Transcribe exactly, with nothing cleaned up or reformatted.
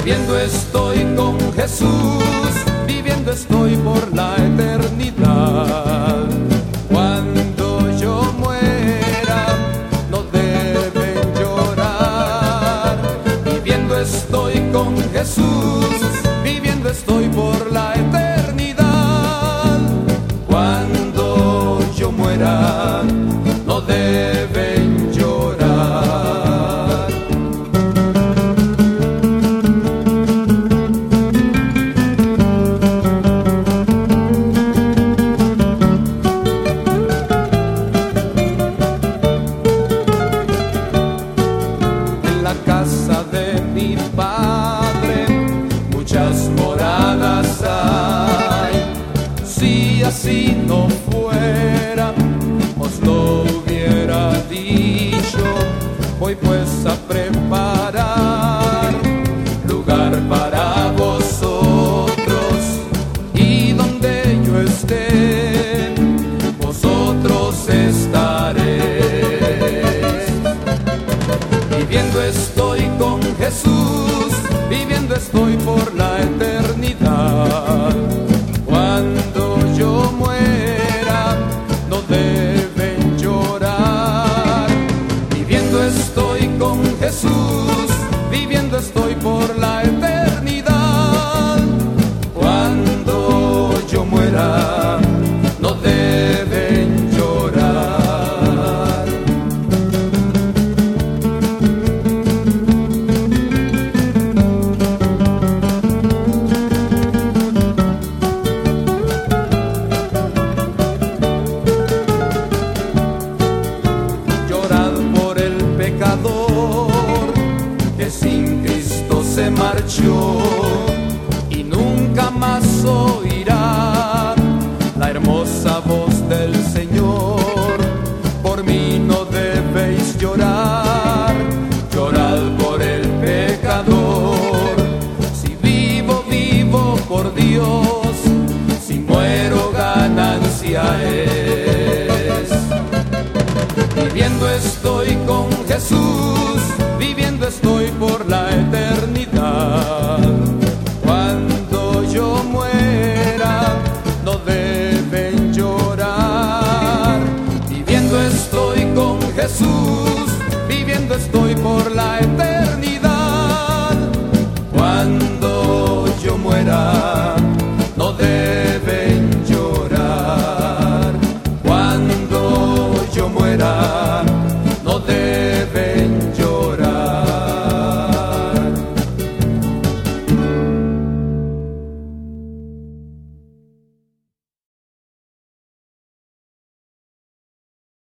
Viviendo estoy con Jesús, viviendo estoy por la eternidad. Cuando yo muera, no deben llorar. Viviendo estoy con Jesús, viviendo estoy por la eternidad. Cuando yo muera, no deben llorar. Casa de mi Padre muchas moradas hay. Si así no fuera, os lo hubiera dicho. Voy pues a preparar lugar para vosotros, y donde yo esté, vosotros estaréis. Viviendo estoy con Jesús, viviendo estoy por la eternidad. Cuando yo muera, no deben llorar. Viviendo estoy con Jesús, viviendo estoy por la eternidad. Cuando yo muera, no deben llorar. Que sin Cristo se marchó y nunca más soy